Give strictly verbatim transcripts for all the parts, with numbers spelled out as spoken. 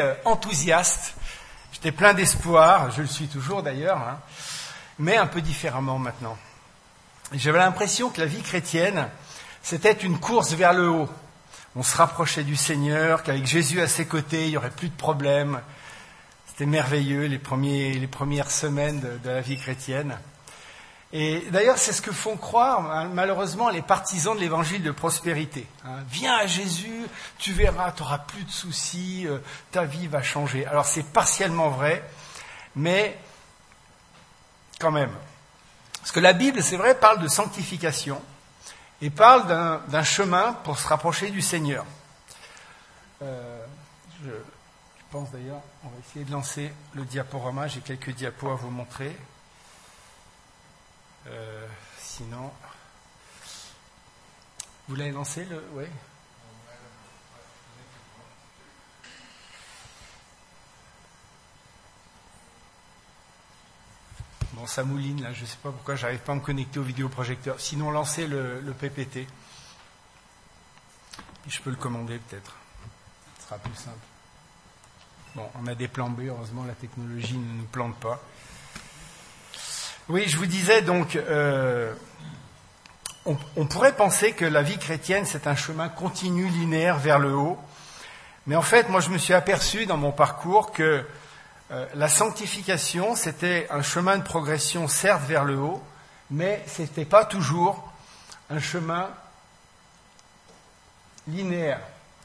euh, enthousiaste, j'étais plein d'espoir, je le suis toujours d'ailleurs, hein, mais un peu différemment maintenant. Et j'avais l'impression que la vie chrétienne, c'était une course vers le haut. On se rapprochait du Seigneur, qu'avec Jésus à ses côtés, il n'y aurait plus de problèmes. C'était merveilleux les, premiers, les premières semaines de, de la vie chrétienne. Et d'ailleurs, c'est ce que font croire malheureusement les partisans de l'évangile de prospérité. Hein, viens à Jésus, tu verras, tu n'auras plus de soucis, euh, ta vie va changer. Alors c'est partiellement vrai, mais quand même. Parce que la Bible, c'est vrai, parle de sanctification et parle d'un, d'un chemin pour se rapprocher du Seigneur. Euh, je, je pense d'ailleurs, on va essayer de lancer le diaporama, j'ai quelques diapos à vous montrer. Euh, sinon, vous l'avez lancé le, oui. Bon, ça mouline là, je ne sais pas pourquoi j'arrive pas à me connecter au vidéoprojecteur. Sinon, lancez le, le P P T. Et je peux le commander peut-être. Ce sera plus simple. Bon, on a des plans B, heureusement la technologie ne nous plante pas. Oui, je vous disais donc, euh, on, on pourrait penser que la vie chrétienne, c'est un chemin continu, linéaire vers le haut. Mais en fait, moi, je me suis aperçu dans mon parcours que euh, la sanctification, c'était un chemin de progression, certes, vers le haut, mais ce n'était pas toujours un chemin linéaire.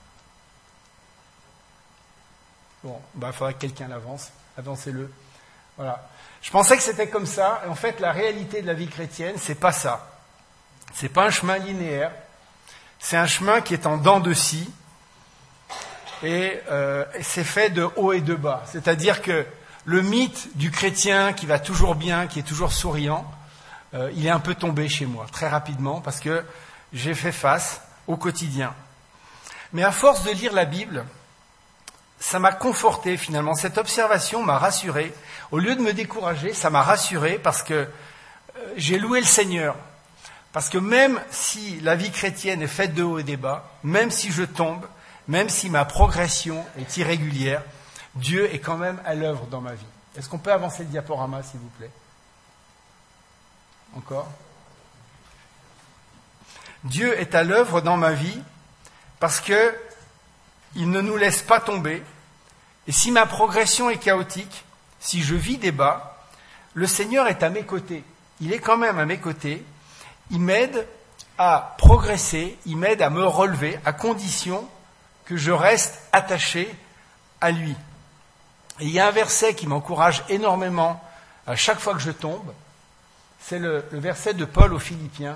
Bon, bah, il faudrait que quelqu'un l'avance. Avancez-le. Voilà. Je pensais que c'était comme ça. Et en fait, la réalité de la vie chrétienne, c'est pas ça. C'est pas un chemin linéaire. C'est un chemin qui est en dents de scie. Et, euh, et c'est fait de haut et de bas. C'est-à-dire que le mythe du chrétien qui va toujours bien, qui est toujours souriant, euh, il est un peu tombé chez moi, très rapidement, parce que j'ai fait face au quotidien. Mais à force de lire la Bible, ça m'a conforté finalement. Cette observation m'a rassuré. Au lieu de me décourager, ça m'a rassuré parce que euh, j'ai loué le Seigneur. Parce que même si la vie chrétienne est faite de hauts et des bas, même si je tombe, même si ma progression est irrégulière, Dieu est quand même à l'œuvre dans ma vie. Est-ce qu'on peut avancer le diaporama, s'il vous plaît? Encore? Dieu est à l'œuvre dans ma vie parce que il ne nous laisse pas tomber. Et si ma progression est chaotique, si je vis des bas, le Seigneur est à mes côtés. Il est quand même à mes côtés. Il m'aide à progresser, il m'aide à me relever, à condition que je reste attaché à lui. Et il y a un verset qui m'encourage énormément à chaque fois que je tombe. C'est le, le verset de Paul aux Philippiens.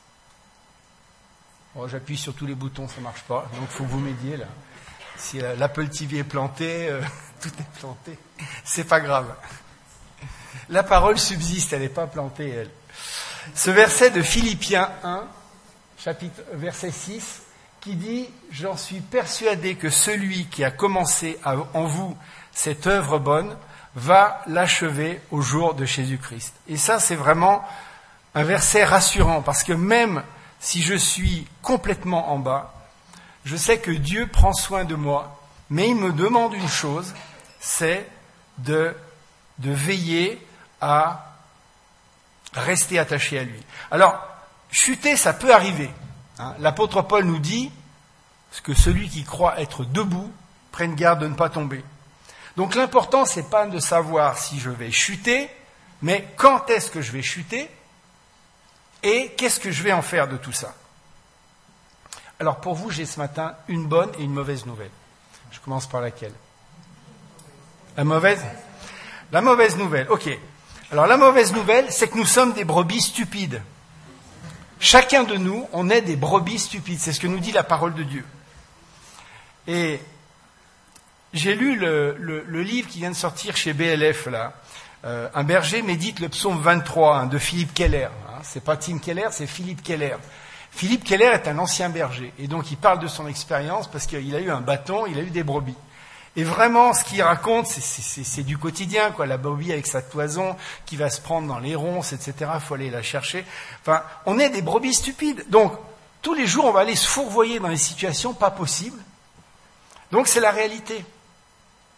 Bon, j'appuie sur tous les boutons, ça ne marche pas, donc il faut que vous m'aidiez là. Si l'Apple T V est planté, euh, tout est planté, c'est pas grave. La parole subsiste, elle n'est pas plantée, elle. Ce verset de Philippiens un, chapitre, verset six, qui dit « J'en suis persuadé que celui qui a commencé à, en vous cette œuvre bonne va l'achever au jour de Jésus-Christ. » Et ça, c'est vraiment un verset rassurant, parce que même si je suis complètement en bas, je sais que Dieu prend soin de moi, mais il me demande une chose, c'est de, de veiller à rester attaché à lui. Alors, chuter, ça peut arriver. Hein. L'apôtre Paul nous dit que celui qui croit être debout prenne garde de ne pas tomber. Donc l'important, c'est pas de savoir si je vais chuter, mais quand est-ce que je vais chuter et qu'est-ce que je vais en faire de tout ça. Alors pour vous, j'ai ce matin une bonne et une mauvaise nouvelle. Je commence par laquelle? La mauvaise? La mauvaise nouvelle, ok. Alors la mauvaise nouvelle, c'est que nous sommes des brebis stupides. Chacun de nous, on est des brebis stupides. C'est ce que nous dit la parole de Dieu. Et j'ai lu le, le, le livre qui vient de sortir chez B L F, là. Euh, un berger médite le psaume vingt-trois hein, de Philippe Keller. Hein. C'est pas Tim Keller, c'est Philippe Keller. Philippe Keller est un ancien berger. Et donc il parle de son expérience parce qu'il a eu un bâton, il a eu des brebis. Et vraiment, ce qu'il raconte, c'est, c'est, c'est du quotidien, quoi. La brebis avec sa toison qui va se prendre dans les ronces, et cetera. Il faut aller la chercher. Enfin, on est des brebis stupides. Donc, tous les jours, on va aller se fourvoyer dans des situations pas possibles. Donc, c'est la réalité.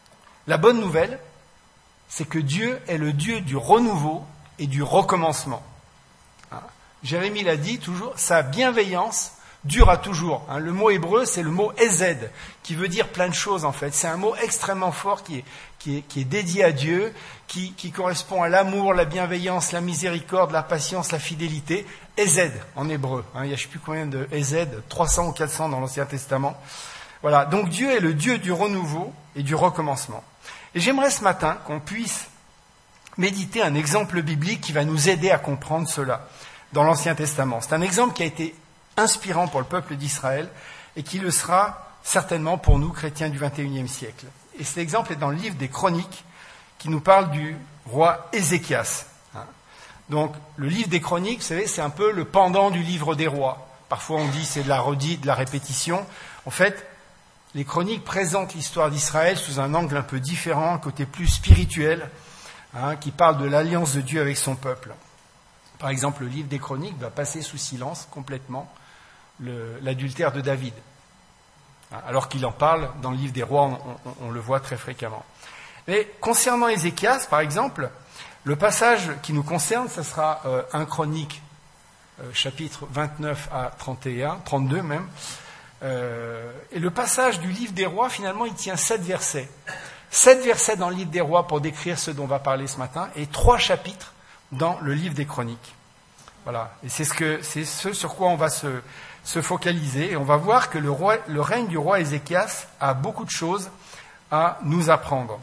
La bonne nouvelle, c'est que Dieu est le Dieu du renouveau et du recommencement. Hein? Jérémie l'a dit toujours, sa bienveillance durera toujours. Hein? Le mot hébreu, c'est le mot ezed, qui veut dire plein de choses en fait. C'est un mot extrêmement fort qui est, qui est, qui est dédié à Dieu, qui, qui correspond à l'amour, la bienveillance, la miséricorde, la patience, la fidélité. Ezed en hébreu. Hein? Il y a je ne sais plus combien de ezed, trois cents ou quatre cents dans l'Ancien Testament. Voilà. Donc Dieu est le Dieu du renouveau et du recommencement. Et j'aimerais ce matin qu'on puisse méditer un exemple biblique qui va nous aider à comprendre cela dans l'Ancien Testament. C'est un exemple qui a été inspirant pour le peuple d'Israël et qui le sera certainement pour nous, chrétiens du vingt et unième siècle. Et cet exemple est dans le livre des Chroniques qui nous parle du roi Ézéchias. Donc le livre des Chroniques, vous savez, c'est un peu le pendant du livre des rois. Parfois on dit c'est de la redite, de la répétition. En fait, les Chroniques présentent l'histoire d'Israël sous un angle un peu différent, un côté plus spirituel, hein, qui parle de l'alliance de Dieu avec son peuple. Par exemple, le livre des Chroniques va passer sous silence complètement le, l'adultère de David. Alors qu'il en parle dans le livre des rois, on, on, on le voit très fréquemment. Mais concernant Ézéchias, par exemple, le passage qui nous concerne, ce sera euh, un Chronique, euh, chapitre vingt-neuf à trente et un, trente-deux même. Euh, et le passage du livre des rois, finalement, il tient sept versets. Sept versets dans le livre des rois pour décrire ce dont on va parler ce matin, et trois chapitres dans le livre des Chroniques. Voilà. Et c'est ce que, c'est ce sur quoi on va se, se focaliser. Et on va voir que le, roi, le règne du roi Ézéchias a beaucoup de choses à nous apprendre.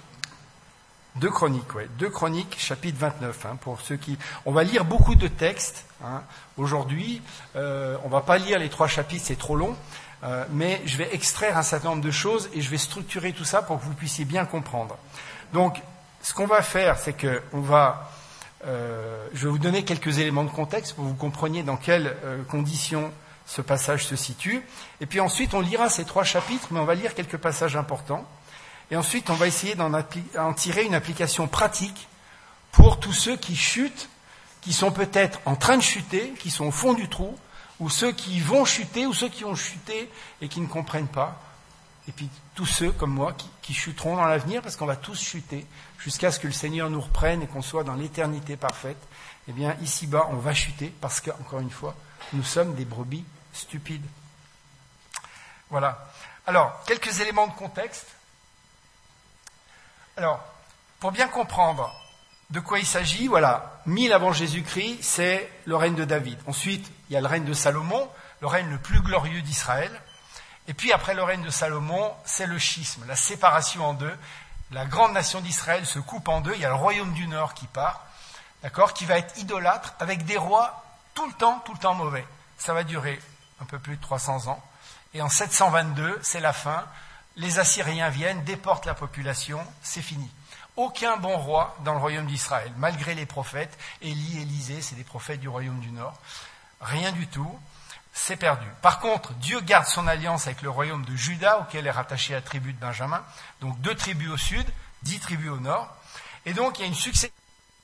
Deux Chroniques, ouais. Deux Chroniques, chapitre vingt-neuf. Hein, pour ceux qui, on va lire beaucoup de textes. Hein, aujourd'hui, euh, on va pas lire les trois chapitres, c'est trop long. Euh, mais je vais extraire un certain nombre de choses et je vais structurer tout ça pour que vous puissiez bien comprendre. Donc, ce qu'on va faire, c'est que on va, euh, je vais vous donner quelques éléments de contexte pour que vous compreniez dans quelles euh, conditions ce passage se situe. Et puis ensuite, on lira ces trois chapitres, mais on va lire quelques passages importants. Et ensuite, on va essayer d'en appli- en tirer une application pratique pour tous ceux qui chutent, qui sont peut-être en train de chuter, qui sont au fond du trou, ou ceux qui vont chuter, ou ceux qui ont chuté et qui ne comprennent pas. Et puis tous ceux, comme moi, qui, qui chuteront dans l'avenir, parce qu'on va tous chuter, jusqu'à ce que le Seigneur nous reprenne et qu'on soit dans l'éternité parfaite. Eh bien, ici-bas, on va chuter, parce qu'encore une fois, nous sommes des brebis stupides. Voilà. Alors, quelques éléments de contexte. Alors, pour bien comprendre de quoi il s'agit, voilà, mille avant Jésus-Christ, c'est le règne de David. Ensuite, il y a le règne de Salomon, le règne le plus glorieux d'Israël. Et puis après le règne de Salomon, c'est le schisme, la séparation en deux. La grande nation d'Israël se coupe en deux, il y a le royaume du Nord qui part, d'accord, qui va être idolâtre, avec des rois tout le temps, tout le temps mauvais. Ça va durer un peu plus de trois cents ans. Et en sept cent vingt-deux, c'est la fin. Les Assyriens viennent, déportent la population, c'est fini. Aucun bon roi dans le royaume d'Israël, malgré les prophètes. Élie, Élisée, c'est des prophètes du royaume du Nord. Rien du tout, c'est perdu. Par contre, Dieu garde son alliance avec le royaume de Juda, auquel est rattaché la tribu de Benjamin. Donc deux tribus au sud, dix tribus au nord. Et donc il y a une succession.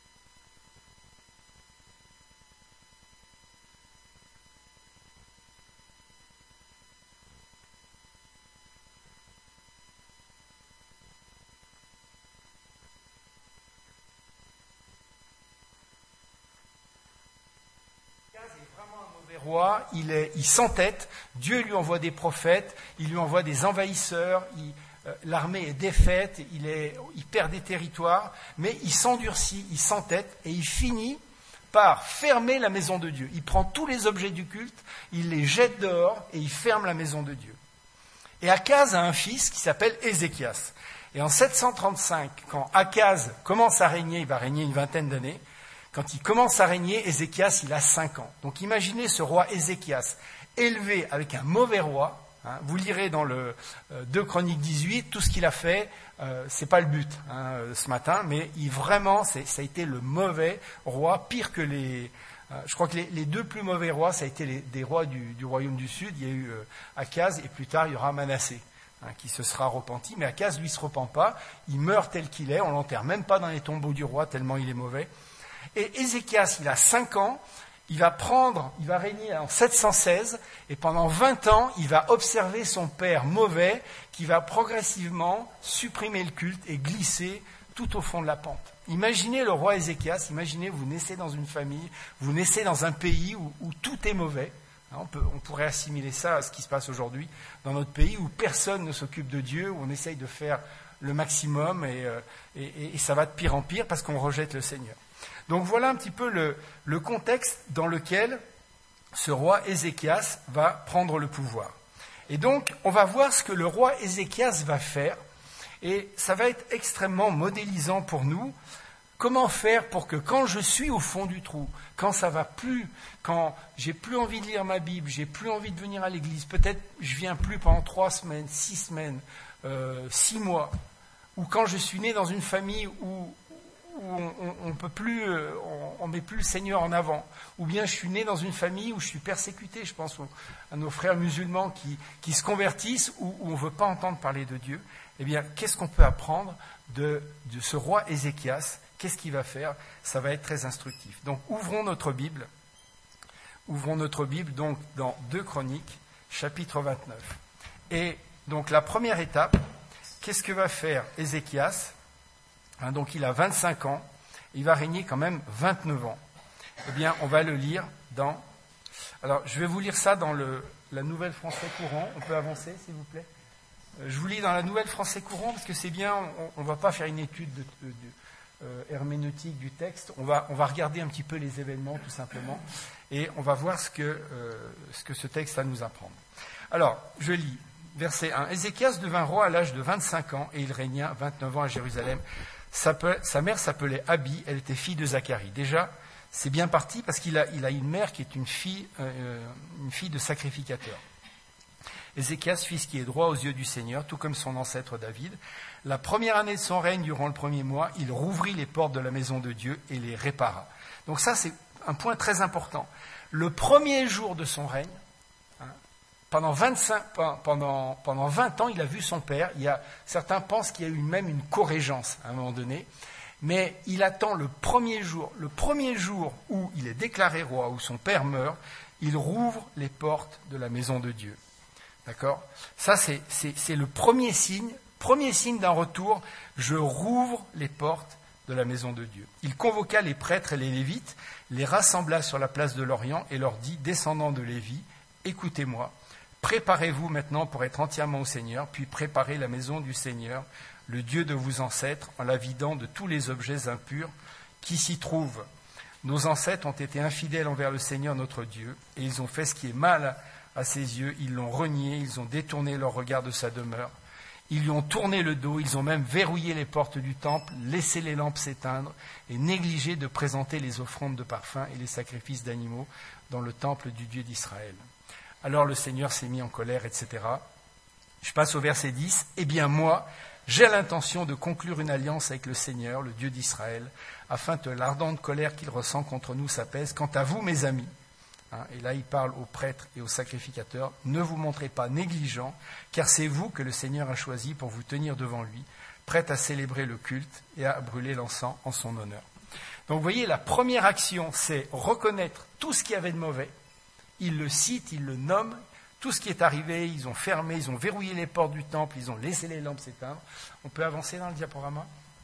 Roi, il, est, il s'entête, Dieu lui envoie des prophètes, il lui envoie des envahisseurs, il, euh, l'armée est défaite, il, est, il perd des territoires, mais il s'endurcit, il s'entête et il finit par fermer la maison de Dieu. Il prend tous les objets du culte, il les jette dehors et il ferme la maison de Dieu. Et Akaz a un fils qui s'appelle Ézéchias. Et en sept cent trente-cinq, quand Akaz commence à régner, il va régner une vingtaine d'années, quand il commence à régner, Ézéchias, il a cinq ans. Donc imaginez ce roi Ézéchias, élevé avec un mauvais roi. Hein, vous lirez dans le euh, deux Chroniques dix-huit, tout ce qu'il a fait, euh, c'est pas le but hein, ce matin, mais il, vraiment, c'est, ça a été le mauvais roi, pire que les... Euh, je crois que les, les deux plus mauvais rois, ça a été les, des rois du, du royaume du Sud. Il y a eu euh, Akaz et plus tard, il y aura Manassé. Hein, qui se sera repenti, mais Akaz, lui, se repent pas. Il meurt tel qu'il est, on l'enterre même pas dans les tombeaux du roi, tellement il est mauvais. Et Ézéchias, il a cinq ans, il va prendre, il va régner en sept cent seize, et pendant vingt ans, il va observer son père mauvais, qui va progressivement supprimer le culte et glisser tout au fond de la pente. Imaginez le roi Ézéchias, imaginez vous naissez dans une famille, vous naissez dans un pays où, où tout est mauvais. On, peut, on pourrait assimiler ça à ce qui se passe aujourd'hui dans notre pays, où personne ne s'occupe de Dieu, où on essaye de faire le maximum, et, et, et ça va de pire en pire parce qu'on rejette le Seigneur. Donc voilà un petit peu le, le contexte dans lequel ce roi Ézéchias va prendre le pouvoir. Et donc, on va voir ce que le roi Ézéchias va faire, et ça va être extrêmement modélisant pour nous. Comment faire pour que quand je suis au fond du trou, quand ça va plus, quand j'ai plus envie de lire ma Bible, j'ai plus envie de venir à l'église, peut-être je viens plus pendant trois semaines, six semaines, euh, six mois, ou quand je suis né dans une famille où où on ne peut plus, on, on met plus le Seigneur en avant, ou bien je suis né dans une famille où je suis persécuté, je pense aux, à nos frères musulmans qui, qui se convertissent, où, où on ne veut pas entendre parler de Dieu. Eh bien, qu'est-ce qu'on peut apprendre de, de ce roi Ézéchias? Qu'est-ce qu'il va faire? Ça va être très instructif. Donc, ouvrons notre Bible, ouvrons notre Bible donc dans deux Chroniques, chapitre vingt-neuf. Et donc, la première étape, qu'est-ce que va faire Ézéchias? Hein, donc il a vingt-cinq ans, il va régner quand même vingt-neuf ans. Eh bien, on va le lire dans... Alors, je vais vous lire ça dans le, la Nouvelle Français Courant. On peut avancer, s'il vous plaît? euh, Je vous lis dans la Nouvelle Français Courant, parce que c'est bien, on ne va pas faire une étude de, de, de, euh, herméneutique du texte. On va, on va regarder un petit peu les événements, tout simplement, et on va voir ce que, euh, ce que ce texte a à nous apprendre. Alors, je lis, verset un. Ézéchias devint roi à l'âge de vingt-cinq ans, et il régna vingt-neuf ans à Jérusalem. Sa, sa mère s'appelait Abi, elle était fille de Zacharie. Déjà, c'est bien parti parce qu'il a, il a une mère qui est une fille, euh, une fille de sacrificateur. Ézéchias fit ce qui est droit aux yeux du Seigneur, tout comme son ancêtre David. La première année de son règne, durant le premier mois, il rouvrit les portes de la maison de Dieu et les répara. Donc ça, c'est un point très important. Le premier jour de son règne, Pendant, vingt-cinq, pendant, pendant vingt ans, il a vu son père. Il y a, certains pensent qu'il y a eu même une corrégence à un moment donné. Mais il attend le premier jour, le premier jour où il est déclaré roi, où son père meurt, il rouvre les portes de la maison de Dieu. D'accord ? Ça, c'est, c'est, c'est le premier signe, premier signe d'un retour. Je rouvre les portes de la maison de Dieu. Il convoqua les prêtres et les lévites, les rassembla sur la place de l'Orient et leur dit, descendants de Lévi, écoutez-moi. Préparez-vous maintenant pour être entièrement au Seigneur, puis préparez la maison du Seigneur, le Dieu de vos ancêtres, en la vidant de tous les objets impurs qui s'y trouvent. Nos ancêtres ont été infidèles envers le Seigneur notre Dieu, et ils ont fait ce qui est mal à ses yeux, ils l'ont renié, ils ont détourné leur regard de sa demeure, ils lui ont tourné le dos, ils ont même verrouillé les portes du temple, laissé les lampes s'éteindre, et négligé de présenter les offrandes de parfum et les sacrifices d'animaux dans le temple du Dieu d'Israël. Alors le Seigneur s'est mis en colère, et cetera. Je passe au verset dix. Eh bien moi, j'ai l'intention de conclure une alliance avec le Seigneur, le Dieu d'Israël, afin que l'ardente colère qu'il ressent contre nous s'apaise. Quant à vous, mes amis, hein, et là il parle aux prêtres et aux sacrificateurs, ne vous montrez pas négligents, car c'est vous que le Seigneur a choisi pour vous tenir devant lui, prêts à célébrer le culte et à brûler l'encens en son honneur. Donc vous voyez, la première action, c'est reconnaître tout ce qu'il y avait de mauvais. Il le cite, il le nomme, tout ce qui est arrivé, ils ont fermé, ils ont verrouillé les portes du temple, ils ont laissé les lampes s'éteindre. On peut avancer dans le diaporama?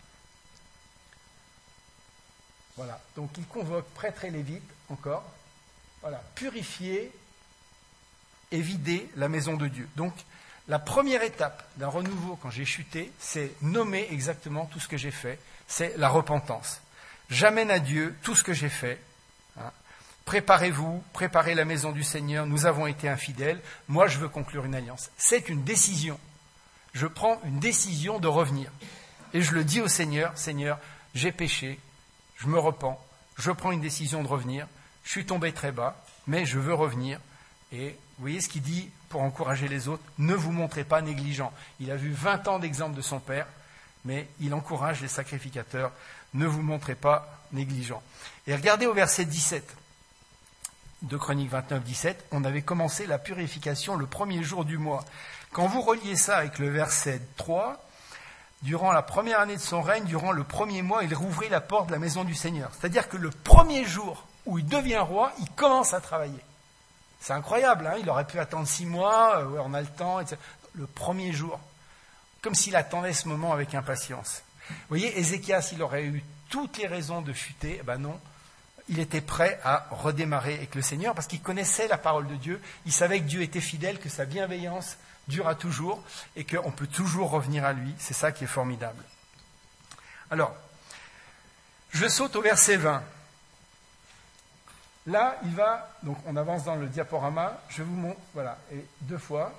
Voilà, donc il convoque prêtres et lévites, encore, voilà, purifier et vider la maison de Dieu. Donc, la première étape d'un renouveau quand j'ai chuté, c'est nommer exactement tout ce que j'ai fait, c'est la repentance. J'amène à Dieu tout ce que j'ai fait, hein. Préparez-vous, préparez la maison du Seigneur, nous avons été infidèles, moi je veux conclure une alliance. C'est une décision. Je prends une décision de revenir. Et je le dis au Seigneur, Seigneur, j'ai péché, je me repens, je prends une décision de revenir, je suis tombé très bas, mais je veux revenir. Et vous voyez ce qu'il dit pour encourager les autres, ne vous montrez pas négligents. Il a vu vingt ans d'exemple de son père, mais il encourage les sacrificateurs, ne vous montrez pas négligents. Et regardez au verset dix-sept. De Chroniques vingt-neuf, dix-sept, on avait commencé la purification le premier jour du mois. Quand vous reliez ça avec le verset trois, durant la première année de son règne, durant le premier mois, il rouvrit la porte de la maison du Seigneur. C'est-à-dire que le premier jour où il devient roi, il commence à travailler. C'est incroyable, hein, il aurait pu attendre six mois, euh, ouais, on a le temps, et cetera. Le premier jour, comme s'il attendait ce moment avec impatience. Vous voyez, Ézéchias, il aurait eu toutes les raisons de chuter, eh ben non, il était prêt à redémarrer avec le Seigneur parce qu'il connaissait la parole de Dieu, il savait que Dieu était fidèle, que sa bienveillance durera toujours et qu'on peut toujours revenir à lui. C'est ça qui est formidable. Alors, je saute au verset vingt. Là, il va, donc on avance dans le diaporama, je vous montre, voilà, et deux fois.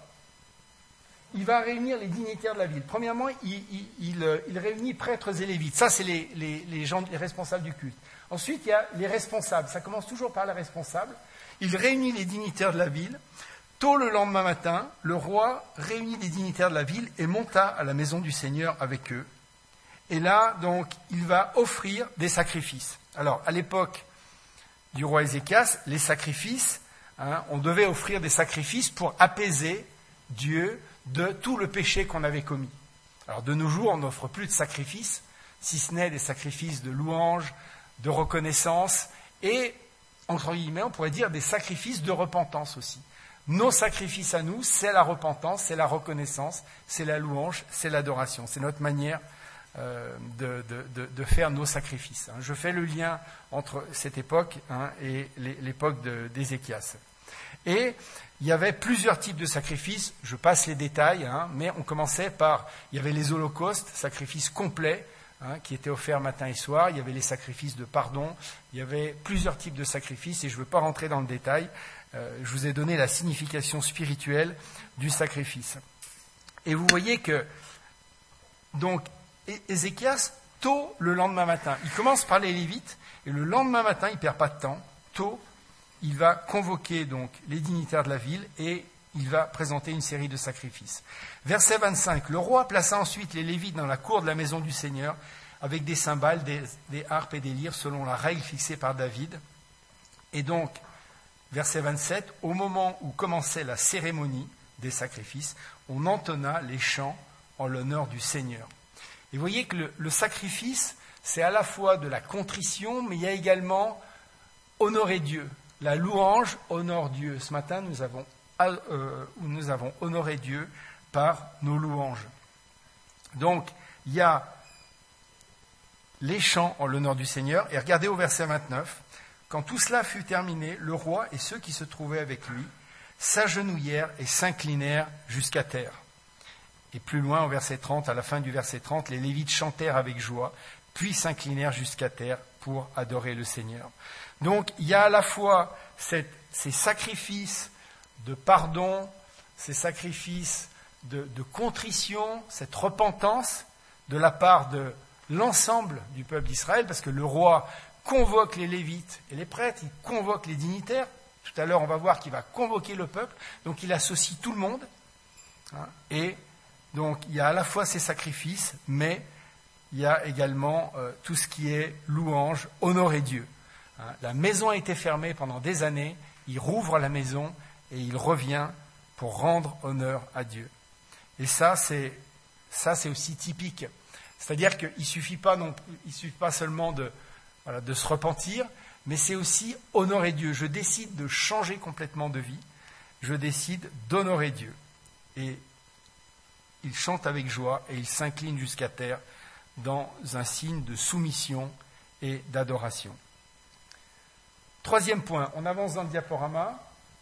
Il va réunir les dignitaires de la ville. Premièrement, il, il, il, il réunit prêtres et lévites. Ça, c'est les, les, les gens, les responsables du culte. Ensuite, il y a les responsables. Ça commence toujours par les responsables. Il réunit les dignitaires de la ville. Tôt le lendemain matin, le roi réunit les dignitaires de la ville et monta à la maison du Seigneur avec eux. Et là, donc, il va offrir des sacrifices. Alors, à l'époque du roi Ézéchias, les sacrifices, hein, on devait offrir des sacrifices pour apaiser Dieu de tout le péché qu'on avait commis. Alors de nos jours, on n'offre plus de sacrifices, si ce n'est des sacrifices de louange, de reconnaissance, et, entre guillemets, on pourrait dire des sacrifices de repentance aussi. Nos sacrifices à nous, c'est la repentance, c'est la reconnaissance, c'est la louange, c'est l'adoration. C'est notre manière euh, de, de, de, de faire nos sacrifices. Hein. Je fais le lien entre cette époque hein, et l'époque d'Ézéchias. Et il y avait plusieurs types de sacrifices, je passe les détails, hein, mais on commençait par, il y avait les holocaustes, sacrifices complets, hein, qui étaient offerts matin et soir, il y avait les sacrifices de pardon, il y avait plusieurs types de sacrifices, et je ne veux pas rentrer dans le détail, euh, je vous ai donné la signification spirituelle du sacrifice. Et vous voyez que, donc, Ézéchias, tôt le lendemain matin, il commence par les Lévites, et le lendemain matin, il ne perd pas de temps, tôt, il va convoquer donc les dignitaires de la ville et il va présenter une série de sacrifices. Verset vingt-cinq. Le roi plaça ensuite les Lévites dans la cour de la maison du Seigneur avec des cymbales, des, des harpes et des lyres selon la règle fixée par David. Et donc, verset vingt-sept, au moment où commençait la cérémonie des sacrifices, on entonna les chants en l'honneur du Seigneur. Et vous voyez que le, le sacrifice, c'est à la fois de la contrition, mais il y a également honorer Dieu. La louange honore Dieu. Ce matin, nous avons, euh, nous avons honoré Dieu par nos louanges. Donc, il y a les chants en l'honneur du Seigneur. Et regardez au verset vingt-neuf. Quand tout cela fut terminé, le roi et ceux qui se trouvaient avec lui s'agenouillèrent et s'inclinèrent jusqu'à terre. Et plus loin, au verset trente, à la fin du verset trente, les Lévites chantèrent avec joie, puis s'inclinèrent jusqu'à terre pour adorer le Seigneur. Donc, il y a à la fois cette, ces sacrifices de pardon, ces sacrifices de, de contrition, cette repentance de la part de l'ensemble du peuple d'Israël, parce que le roi convoque les Lévites et les prêtres, il convoque les dignitaires. Tout à l'heure, on va voir qu'il va convoquer le peuple, donc il associe tout le monde. Hein, et donc, il y a à la fois ces sacrifices, mais il y a également euh, tout ce qui est louange, honorer Dieu. Hein, la maison a été fermée pendant des années, il rouvre la maison et il revient pour rendre honneur à Dieu. Et ça, c'est, ça, c'est aussi typique. C'est-à-dire qu'il ne suffit pas, non, il suffit pas seulement de, voilà, de se repentir, mais c'est aussi honorer Dieu. Je décide de changer complètement de vie, je décide d'honorer Dieu. Et il chante avec joie et il s'incline jusqu'à terre dans un signe de soumission et d'adoration. Troisième point, on avance dans le diaporama.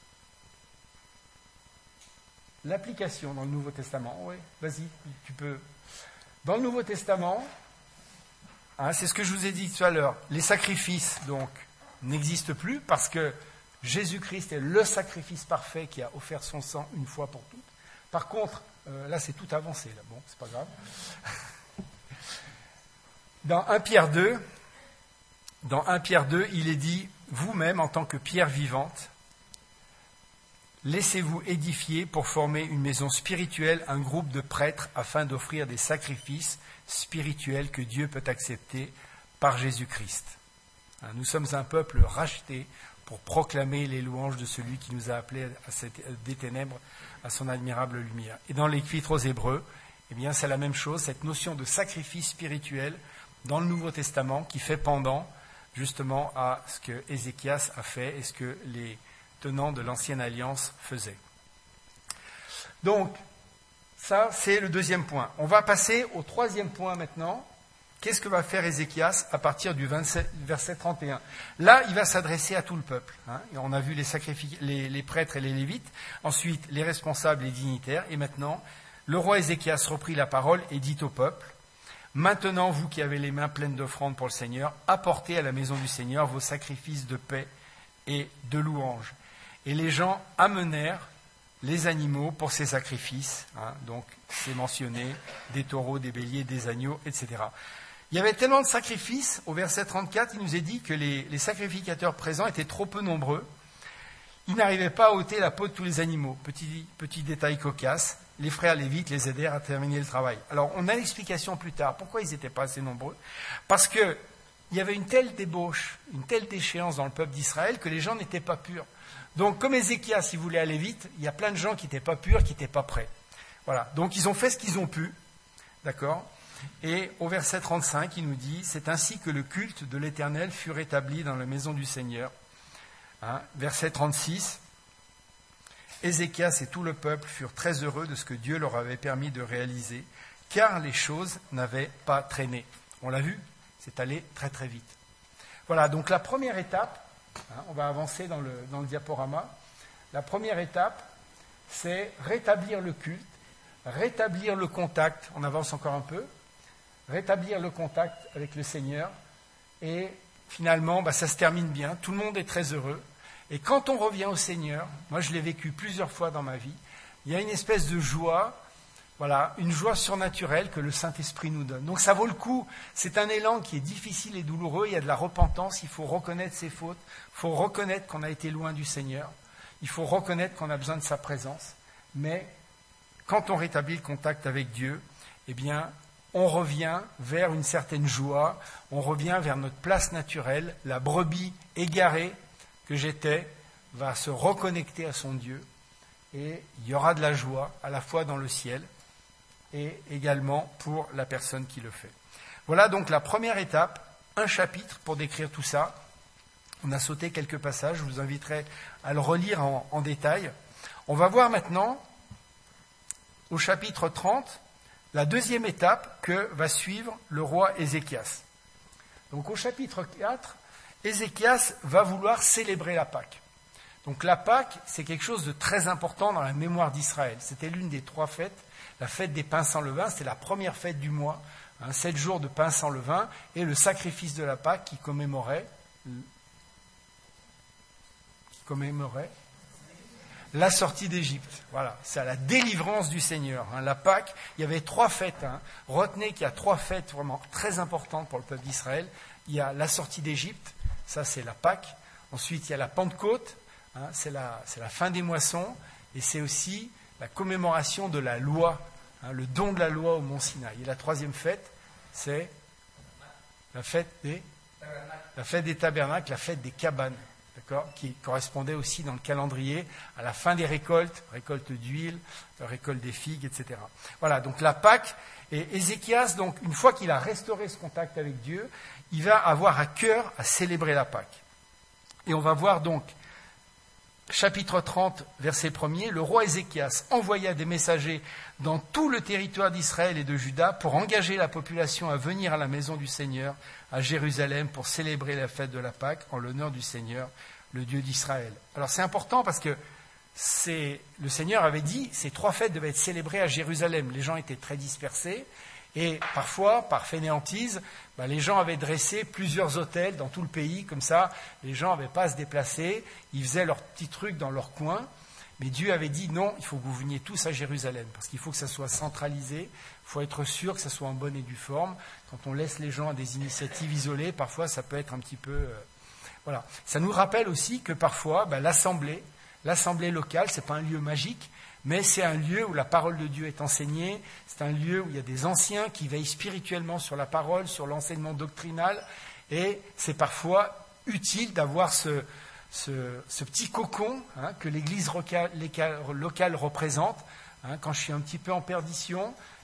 L'application dans le Nouveau Testament. Oui, vas-y, tu peux. Dans le Nouveau Testament, hein, c'est ce que je vous ai dit tout à l'heure, les sacrifices donc n'existent plus parce que Jésus-Christ est le sacrifice parfait qui a offert son sang une fois pour toutes. Par contre, euh, là c'est tout avancé, là. Bon, c'est pas grave. Dans un Pierre deux, dans un Pierre deux, il est dit, vous-même en tant que pierre vivante, laissez-vous édifier pour former une maison spirituelle, un groupe de prêtres, afin d'offrir des sacrifices spirituels que Dieu peut accepter par Jésus-Christ. Nous sommes un peuple racheté pour proclamer les louanges de celui qui nous a appelés à cette, des ténèbres à son admirable lumière. Et dans l'Épître aux Hébreux, Eh bien, c'est la même chose, cette notion de sacrifice spirituel dans le Nouveau Testament qui fait pendant justement à ce que Ézéchias a fait et ce que les tenants de l'Ancienne Alliance faisaient. Donc, ça, c'est le deuxième point. On va passer au troisième point maintenant. Qu'est-ce que va faire Ézéchias à partir du vingt-sept, verset trente et un? Là, il va s'adresser à tout le peuple. Hein. Et on a vu les, sacrific... les, les prêtres et les lévites, ensuite les responsables et les dignitaires, et maintenant, le roi Ézéchias reprit la parole et dit au peuple, « Maintenant, vous qui avez les mains pleines d'offrandes pour le Seigneur, apportez à la maison du Seigneur vos sacrifices de paix et de louange. » Et les gens amenèrent les animaux pour ces sacrifices, hein, donc c'est mentionné, des taureaux, des béliers, des agneaux, et cetera. Il y avait tellement de sacrifices, au verset trente-quatre, il nous est dit que les, les sacrificateurs présents étaient trop peu nombreux. Ils n'arrivaient pas à ôter la peau de tous les animaux. Petit, petit détail cocasse, les frères lévites les aidèrent à terminer le travail. Alors, on a l'explication plus tard. Pourquoi ils n'étaient pas assez nombreux? Parce qu'il y avait une telle débauche, une telle déchéance dans le peuple d'Israël que les gens n'étaient pas purs. Donc, comme Ézéchias, il voulait aller vite, il y a plein de gens qui n'étaient pas purs, qui n'étaient pas prêts. Voilà. Donc, ils ont fait ce qu'ils ont pu. D'accord? Et au verset trente-cinq, il nous dit « C'est ainsi que le culte de l'Éternel fut rétabli dans la maison du Seigneur. Hein, » Verset trente-six, « Ézéchias et tout le peuple furent très heureux de ce que Dieu leur avait permis de réaliser, car les choses n'avaient pas traîné. » On l'a vu, c'est allé très très vite. Voilà, donc la première étape, hein, on va avancer dans le, dans le diaporama, la première étape, c'est rétablir le culte, rétablir le contact, on avance encore un peu, rétablir le contact avec le Seigneur, et finalement, bah, ça se termine bien, tout le monde est très heureux, et quand on revient au Seigneur, moi je l'ai vécu plusieurs fois dans ma vie, il y a une espèce de joie, voilà, une joie surnaturelle que le Saint-Esprit nous donne. Donc ça vaut le coup, c'est un élan qui est difficile et douloureux, il y a de la repentance, il faut reconnaître ses fautes, il faut reconnaître qu'on a été loin du Seigneur, il faut reconnaître qu'on a besoin de sa présence, mais quand on rétablit le contact avec Dieu, eh bien, on revient vers une certaine joie, on revient vers notre place naturelle, la brebis égarée que j'étais va se reconnecter à son Dieu, et il y aura de la joie à la fois dans le ciel et également pour la personne qui le fait. Voilà donc la première étape, un chapitre pour décrire tout ça. On a sauté quelques passages, je vous inviterai à le relire en, en détail. On va voir maintenant, au chapitre trente, la deuxième étape que va suivre le roi Ézéchias. Donc au chapitre quatre, Ézéchias va vouloir célébrer la Pâque. Donc la Pâque, c'est quelque chose de très important dans la mémoire d'Israël. C'était l'une des trois fêtes. La fête des pains sans levain, c'était la première fête du mois, hein, sept jours de pains sans levain, et le sacrifice de la Pâque qui commémorait, qui commémorait la sortie d'Égypte. Voilà, c'est à la délivrance du Seigneur. Hein. La Pâque, il y avait trois fêtes. Hein. Retenez qu'il y a trois fêtes vraiment très importantes pour le peuple d'Israël. Il y a la sortie d'Égypte, ça c'est la Pâque. Ensuite, il y a la Pentecôte, hein, c'est la, c'est la fin des moissons. Et c'est aussi la commémoration de la loi, hein, le don de la loi au mont Sinaï. Et la troisième fête, c'est la fête des, la fête des tabernacles, la fête des cabanes. D'accord, qui correspondait aussi dans le calendrier à la fin des récoltes, récolte d'huile, récolte des figues, et cetera. Voilà, donc la Pâque, et Ézéchias, donc, une fois qu'il a restauré ce contact avec Dieu, il va avoir à cœur à célébrer la Pâque. Et on va voir donc, chapitre trente, verset premier, le roi Ézéchias envoya des messagers dans tout le territoire d'Israël et de Juda pour engager la population à venir à la maison du Seigneur, à Jérusalem, pour célébrer la fête de la Pâque en l'honneur du Seigneur, le Dieu d'Israël. Alors c'est important parce que c'est, le Seigneur avait dit que ces trois fêtes devaient être célébrées à Jérusalem. Les gens étaient très dispersés et parfois, par fainéantise, ben, les gens avaient dressé plusieurs hôtels dans tout le pays. Comme ça, les gens n'avaient pas à se déplacer, ils faisaient leurs petits trucs dans leur coin. Mais Dieu avait dit non, il faut que vous veniez tous à Jérusalem, parce qu'il faut que ça soit centralisé, il faut être sûr que ça soit en bonne et due forme. Quand on laisse les gens à des initiatives isolées, parfois ça peut être un petit peu... Euh, voilà. Ça nous rappelle aussi que parfois, ben, l'assemblée, l'assemblée locale, ce n'est pas un lieu magique, mais c'est un lieu où la parole de Dieu est enseignée, c'est un lieu où il y a des anciens qui veillent spirituellement sur la parole, sur l'enseignement doctrinal, et c'est parfois utile d'avoir ce... Ce, ce petit cocon hein, que l'Église locale, locale représente. Hein, quand je suis un petit peu en perdition,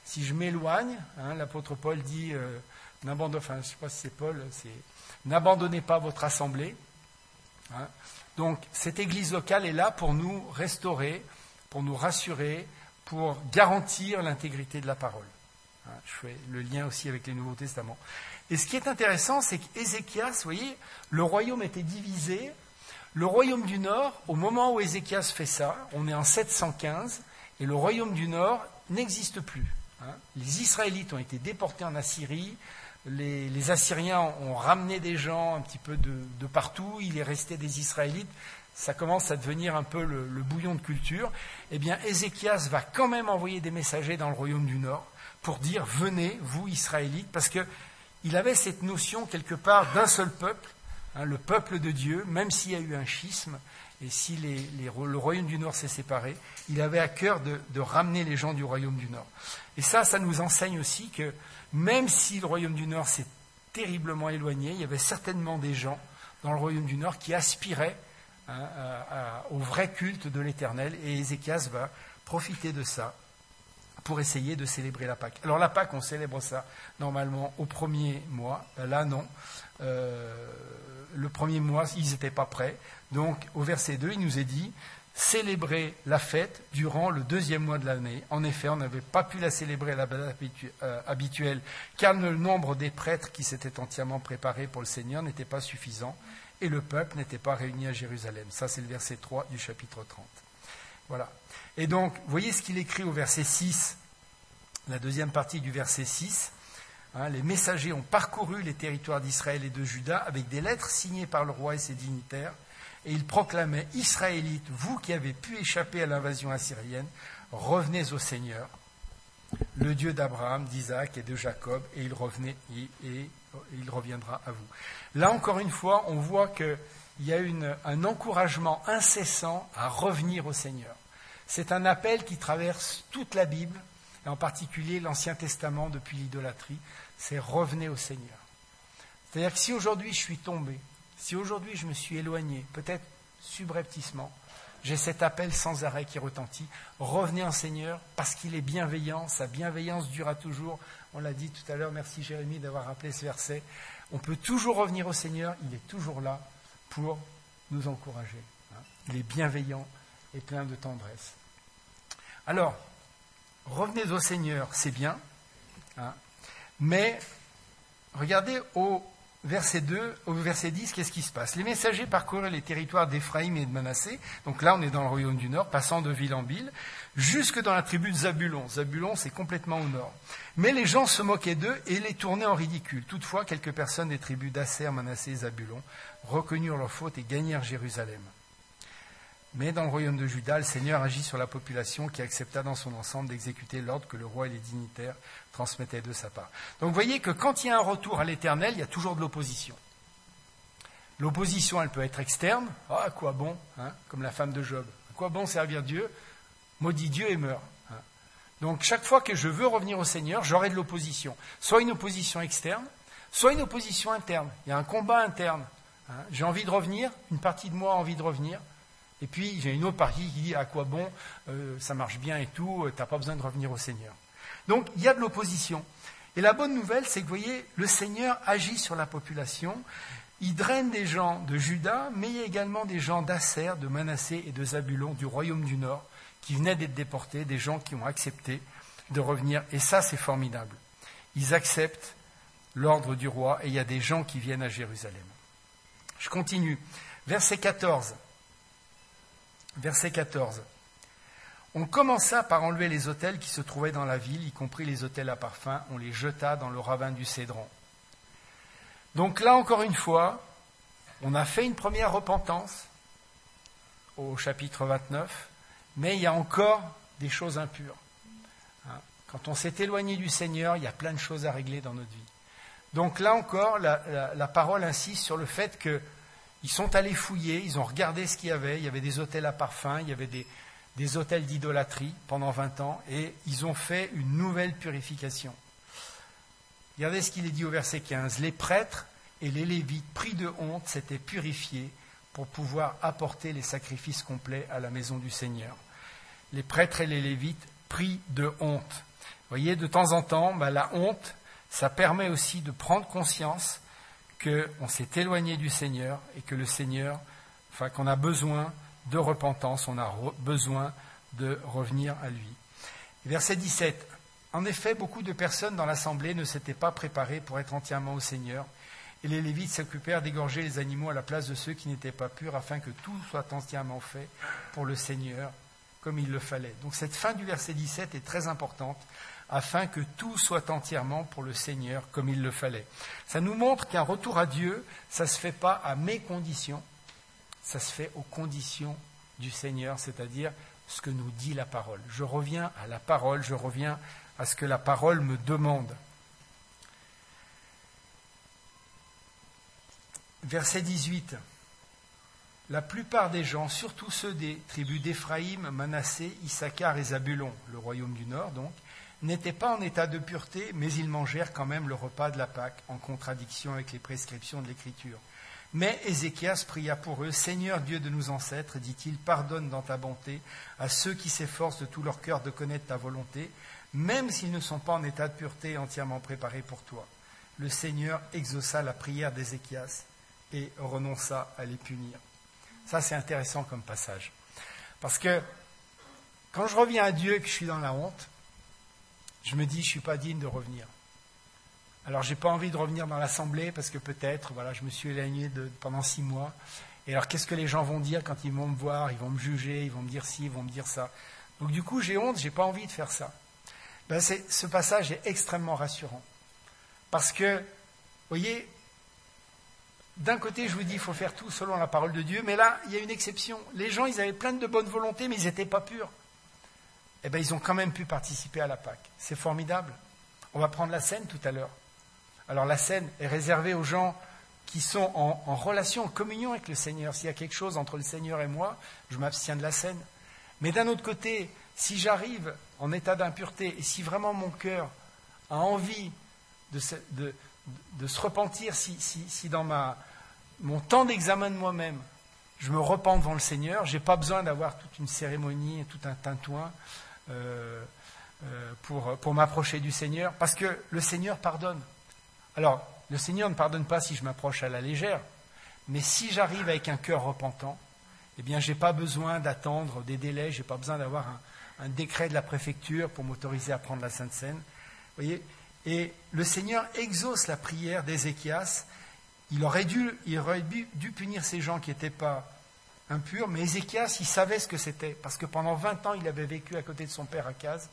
si je m'éloigne, hein, l'apôtre Paul dit, euh, n'abandonne, enfin, je ne sais pas si c'est Paul, c'est n'abandonnez pas votre assemblée. Hein. Donc, cette église locale est là pour nous restaurer, pour nous rassurer, pour garantir l'intégrité de la parole. Hein, je fais le lien aussi avec les Nouveaux Testaments. Et ce qui est intéressant, c'est qu'Ézéchias, vous voyez, le royaume était divisé. Le royaume du Nord, au moment où Ézéchias fait ça, on est en sept cent quinze, et le royaume du Nord n'existe plus. Hein. Les Israélites ont été déportés en Assyrie, les, les Assyriens ont ramené des gens un petit peu de, de partout, il est resté des Israélites, ça commence à devenir un peu le, le bouillon de culture. Eh bien, Ézéchias va quand même envoyer des messagers dans le royaume du Nord pour dire « Venez, vous Israélites », parce qu'il avait cette notion quelque part d'un seul peuple, hein, le peuple de Dieu, même s'il y a eu un schisme, et si les, les, le royaume du Nord s'est séparé, il avait à cœur de, de ramener les gens du royaume du Nord. Et ça, ça nous enseigne aussi que même si le royaume du Nord s'est terriblement éloigné, il y avait certainement des gens dans le royaume du Nord qui aspiraient hein, à, à, au vrai culte de l'Éternel, et Ézéchias va profiter de ça pour essayer de célébrer la Pâque. Alors la Pâque, on célèbre ça normalement au premier mois, là non. Euh, le premier mois, ils n'étaient pas prêts. Donc, au verset deux, il nous est dit « Célébrer la fête durant le deuxième mois de l'année. En effet, on n'avait pas pu la célébrer à la date habituelle, car le nombre des prêtres qui s'étaient entièrement préparés pour le Seigneur n'était pas suffisant, et le peuple n'était pas réuni à Jérusalem. » Ça, c'est le verset trois du chapitre trente. Voilà. Et donc, vous voyez ce qu'il écrit au verset six, la deuxième partie du verset six. Hein, les messagers ont parcouru les territoires d'Israël et de Juda avec des lettres signées par le roi et ses dignitaires, et ils proclamaient « Israélites, vous qui avez pu échapper à l'invasion assyrienne, revenez au Seigneur, le Dieu d'Abraham, d'Isaac et de Jacob, et il, revenait, et, et il reviendra à vous. » Là, encore une fois, on voit qu'il y a une, un encouragement incessant à revenir au Seigneur. C'est un appel qui traverse toute la Bible, et en particulier l'Ancien Testament depuis l'idolâtrie, c'est « revenez au Seigneur ». C'est-à-dire que si aujourd'hui je suis tombé, si aujourd'hui je me suis éloigné, peut-être subrepticement, j'ai cet appel sans arrêt qui retentit, revenez au Seigneur parce qu'il est bienveillant, sa bienveillance durera toujours. On l'a dit tout à l'heure, merci Jérémie d'avoir rappelé ce verset. On peut toujours revenir au Seigneur, il est toujours là pour nous encourager. Il est bienveillant et plein de tendresse. Alors, revenez au Seigneur, c'est bien, hein, mais regardez au verset deux, au verset dix, qu'est-ce qui se passe? Les messagers parcoururent les territoires d'Éphraïm et de Manassé, donc là on est dans le royaume du Nord, passant de ville en ville, jusque dans la tribu de Zabulon. Zabulon, c'est complètement au nord. Mais les gens se moquaient d'eux et les tournaient en ridicule. Toutefois, quelques personnes des tribus d'Asser, Manassé et Zabulon reconnurent leur faute et gagnèrent Jérusalem. Mais dans le royaume de Juda, le Seigneur agit sur la population qui accepta dans son ensemble d'exécuter l'ordre que le roi et les dignitaires transmettaient de sa part. Donc vous voyez que quand il y a un retour à l'Éternel, il y a toujours de l'opposition. L'opposition, elle peut être externe. Ah, à quoi bon, hein, comme la femme de Job. À quoi bon servir Dieu? Maudit Dieu et meurt. Hein. Donc chaque fois que je veux revenir au Seigneur, j'aurai de l'opposition. Soit une opposition externe, soit une opposition interne. Il y a un combat interne. Hein. J'ai envie de revenir, une partie de moi a envie de revenir. Et puis, j'ai une autre partie qui dit à quoi bon, euh, ça marche bien et tout, euh, tu n'as pas besoin de revenir au Seigneur. Donc, il y a de l'opposition. Et la bonne nouvelle, c'est que, vous voyez, le Seigneur agit sur la population. Il draine des gens de Juda, mais il y a également des gens d'Asser, de Manassé et de Zabulon, du royaume du Nord, qui venaient d'être déportés, des gens qui ont accepté de revenir. Et ça, c'est formidable. Ils acceptent l'ordre du roi et il y a des gens qui viennent à Jérusalem. Je continue. Verset quatorze. Verset quatorze. On commença par enlever les autels qui se trouvaient dans la ville, y compris les autels à parfum. On les jeta dans le ravin du Cédron. Donc là, encore une fois, on a fait une première repentance au chapitre vingt-neuf, mais il y a encore des choses impures. Quand on s'est éloigné du Seigneur, il y a plein de choses à régler dans notre vie. Donc là encore, la, la, la parole insiste sur le fait que ils sont allés fouiller, ils ont regardé ce qu'il y avait. Il y avait des autels à parfum, il y avait des, des autels d'idolâtrie pendant vingt ans, et ils ont fait une nouvelle purification. Regardez ce qu'il est dit au verset quinze. Les prêtres et les Lévites, pris de honte, s'étaient purifiés pour pouvoir apporter les sacrifices complets à la maison du Seigneur. Les prêtres et les Lévites, pris de honte. voyez, de temps en temps, bah, la honte, ça permet aussi de prendre conscience qu'on s'est éloigné du Seigneur et que le Seigneur, enfin qu'on a besoin de repentance, on a re- besoin de revenir à lui. Verset dix-sept. En effet, beaucoup de personnes dans l'assemblée ne s'étaient pas préparées pour être entièrement au Seigneur, et les Lévites s'occupèrent d'égorger les animaux à la place de ceux qui n'étaient pas purs, afin que tout soit entièrement fait pour le Seigneur, comme il le fallait. Donc cette fin du verset dix-sept est très importante, afin que tout soit entièrement pour le Seigneur, comme il le fallait. Ça nous montre qu'un retour à Dieu, ça ne se fait pas à mes conditions, ça se fait aux conditions du Seigneur, c'est-à-dire ce que nous dit la parole. Je reviens à la parole, je reviens à ce que la parole me demande. Verset dix-huit. La plupart des gens, surtout ceux des tribus d'Éphraïm, Manassé, Issachar et Zabulon, le royaume du Nord donc, n'étaient pas en état de pureté, mais ils mangèrent quand même le repas de la Pâque, en contradiction avec les prescriptions de l'Écriture. Mais Ézéchias pria pour eux, « Seigneur Dieu de nos ancêtres, dit-il, pardonne dans ta bonté à ceux qui s'efforcent de tout leur cœur de connaître ta volonté, même s'ils ne sont pas en état de pureté et entièrement préparés pour toi. » Le Seigneur exauça la prière d'Ézéchias et renonça à les punir. Ça, c'est intéressant comme passage. Parce que quand je reviens à Dieu et que je suis dans la honte, je me dis, je ne suis pas digne de revenir. Alors, je n'ai pas envie de revenir dans l'assemblée parce que peut-être, voilà, je me suis éloigné de, pendant six mois. Et alors, qu'est-ce que les gens vont dire quand ils vont me voir? Ils vont me juger, ils vont me dire ci, ils vont me dire ça. Donc, du coup, j'ai honte, je n'ai pas envie de faire ça. Ben, c'est, ce passage est extrêmement rassurant. Parce que, vous voyez, d'un côté, je vous dis, il faut faire tout selon la parole de Dieu, mais là, il y a une exception. Les gens, ils avaient plein de bonne volonté, mais ils n'étaient pas purs. Eh bien, ils ont quand même pu participer à la Pâque. C'est formidable. On va prendre la scène tout à l'heure. Alors, la scène est réservée aux gens qui sont en, en relation, en communion avec le Seigneur. S'il y a quelque chose entre le Seigneur et moi, je m'abstiens de la scène. Mais d'un autre côté, si j'arrive en état d'impureté, et si vraiment mon cœur a envie de se, de, de se repentir, si, si, si dans ma, mon temps d'examen de moi-même, je me repens devant le Seigneur, je n'ai pas besoin d'avoir toute une cérémonie, tout un tintouin euh, euh, pour, pour m'approcher du Seigneur, parce que le Seigneur pardonne. Alors, le Seigneur ne pardonne pas si je m'approche à la légère, mais si j'arrive avec un cœur repentant, eh bien, je n'ai pas besoin d'attendre des délais, je n'ai pas besoin d'avoir un, un décret de la préfecture pour m'autoriser à prendre la Sainte Seine. Vous voyez ? Et le Seigneur exauce la prière d'Ézéchias. Il aurait dû, il aurait dû, dû punir ces gens qui n'étaient pas impurs, mais Ézéchias, il savait ce que c'était, parce que pendant vingt ans, il avait vécu à côté de son père Akaz,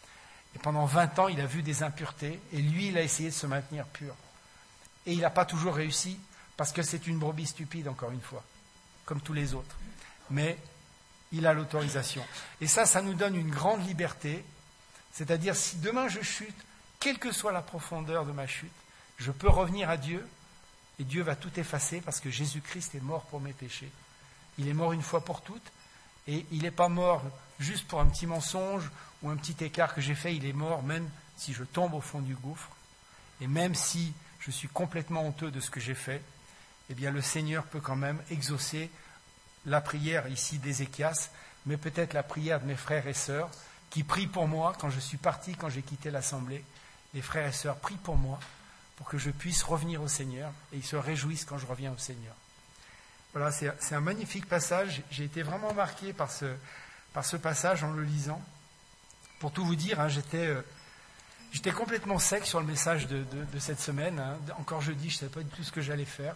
et pendant vingt ans, il a vu des impuretés, et lui, il a essayé de se maintenir pur. Et il n'a pas toujours réussi, parce que c'est une brebis stupide, encore une fois, comme tous les autres. Mais il a l'autorisation. Et ça, ça nous donne une grande liberté, c'est-à-dire si demain je chute, quelle que soit la profondeur de ma chute, je peux revenir à Dieu, et Dieu va tout effacer, parce que Jésus-Christ est mort pour mes péchés. Il est mort une fois pour toutes, et il n'est pas mort juste pour un petit mensonge ou un petit écart que j'ai fait, il est mort même si je tombe au fond du gouffre, et même si je suis complètement honteux de ce que j'ai fait, eh bien le Seigneur peut quand même exaucer la prière ici d'Ézéchias, mais peut-être la prière de mes frères et sœurs qui prient pour moi quand je suis parti, quand j'ai quitté l'Assemblée. Les frères et sœurs prient pour moi pour que je puisse revenir au Seigneur, et ils se réjouissent quand je reviens au Seigneur. Voilà, c'est, c'est un magnifique passage. J'ai été vraiment marqué par ce, par ce passage en le lisant. Pour tout vous dire, hein, j'étais, euh, j'étais complètement sec sur le message de, de, de cette semaine. Hein. Encore jeudi, je ne savais pas du tout ce que j'allais faire.